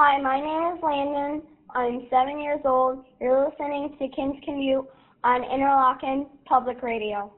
Hi, my name is Landon. I'm 7 years old. You're listening to Kids Commute on Interlochen Public Radio.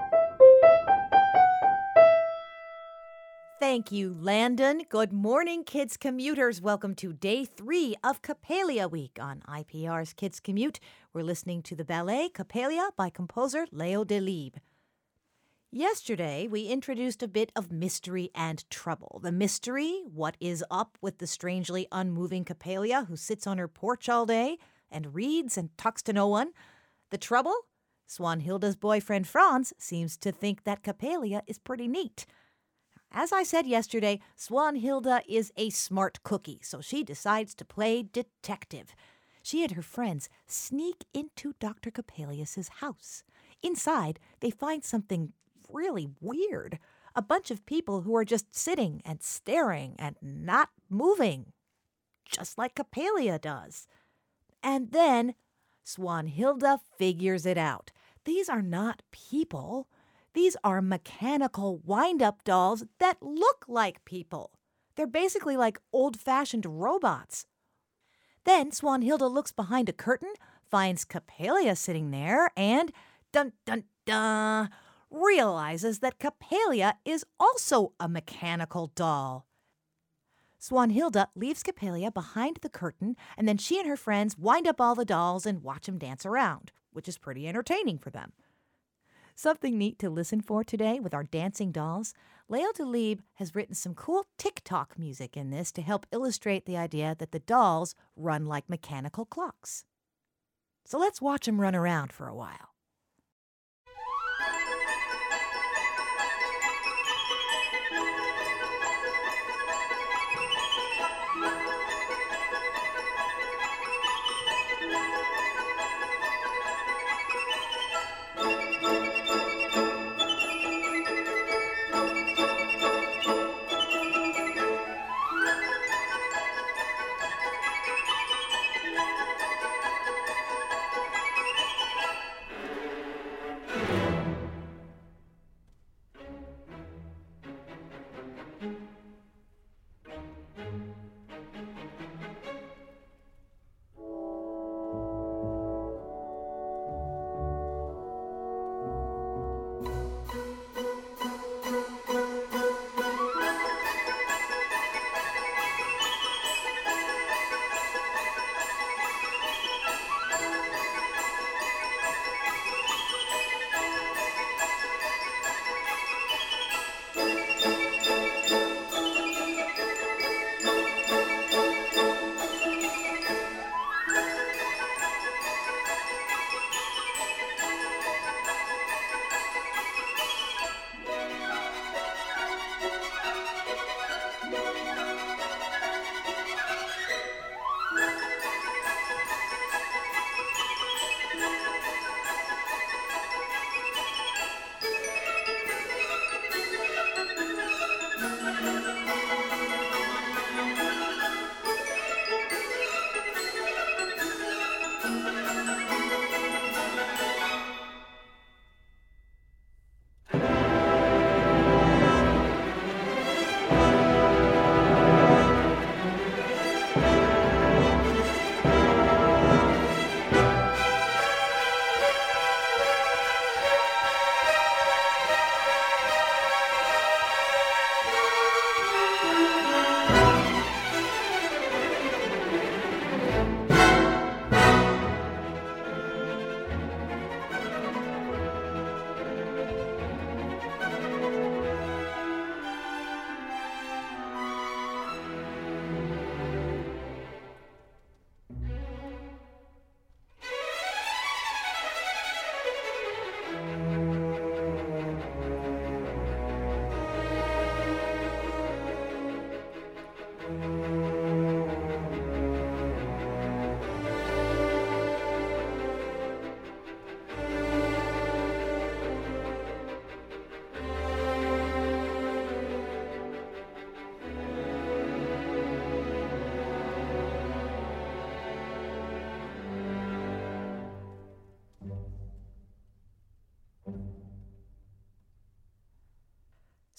Thank you, Landon. Good morning, kids commuters. Welcome to day 3 of Coppelia Week on IPR's Kids Commute. We're listening to the ballet Coppelia by composer Leo Delibes. Yesterday, we introduced a bit of mystery and trouble. The mystery, what is up with the strangely unmoving Coppelia who sits on her porch all day and reads and talks to no one. The trouble, Swanhilda's boyfriend Franz seems to think that Coppelia is pretty neat. As I said yesterday, Swanhilda is a smart cookie, so she decides to play detective. She and her friends sneak into Dr. Coppelius's house. Inside, they find something really weird. A bunch of people who are just sitting and staring and not moving, just like Coppelia does. And then Swanhilda figures it out. These are not people. These are mechanical wind-up dolls that look like people. They're basically like old-fashioned robots. Then Swanhilda looks behind a curtain, finds Coppelia sitting there, and dun-dun-dun, realizes that Coppelia is also a mechanical doll. Swanhilda leaves Coppelia behind the curtain, and then she and her friends wind up all the dolls and watch them dance around, which is pretty entertaining for them. Something neat to listen for today with our dancing dolls. Leo Delibes has written some cool TikTok music in this to help illustrate the idea that the dolls run like mechanical clocks. So let's watch them run around for a while.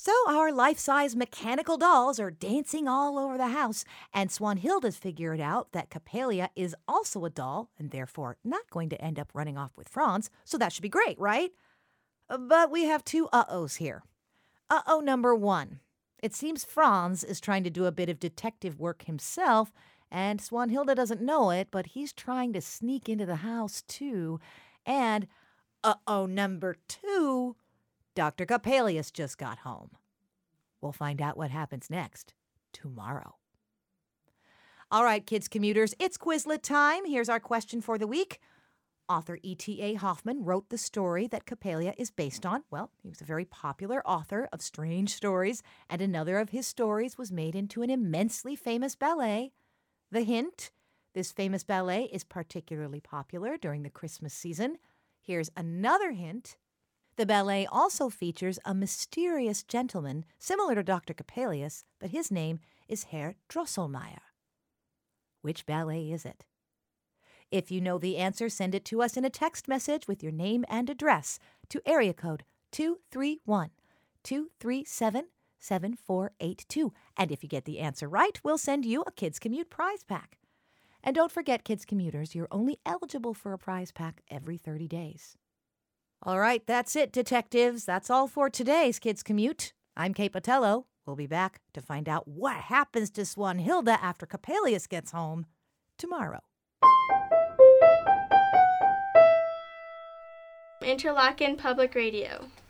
So our life-size mechanical dolls are dancing all over the house, and Swanhilda's figured out that Coppelia is also a doll and therefore not going to end up running off with Franz, so that should be great, right? But we have two uh-ohs here. Uh-oh number one. It seems Franz is trying to do a bit of detective work himself, and Swanhilda doesn't know it, but he's trying to sneak into the house too. And uh-oh number two. Dr. Coppelius just got home. We'll find out what happens next tomorrow. All right, kids commuters, it's Quizlet time. Here's our question for the week. Author E.T.A. Hoffman wrote the story that Coppelia is based on. Well, he was a very popular author of strange stories, and another of his stories was made into an immensely famous ballet. The hint, this famous ballet is particularly popular during the Christmas season. Here's another hint. The ballet also features a mysterious gentleman similar to Dr. Coppelius, but his name is Herr Drosselmeyer. Which ballet is it? If you know the answer, send it to us in a text message with your name and address to area code 231-237-7482. And if you get the answer right, we'll send you a Kids Commute prize pack. And don't forget, Kids Commuters, you're only eligible for a prize pack every 30 days. All right, that's it, detectives. That's all for today's Kids Commute. I'm Kate Botello. We'll be back to find out what happens to Swanhilda after Coppelius gets home tomorrow. Interlochen Public Radio.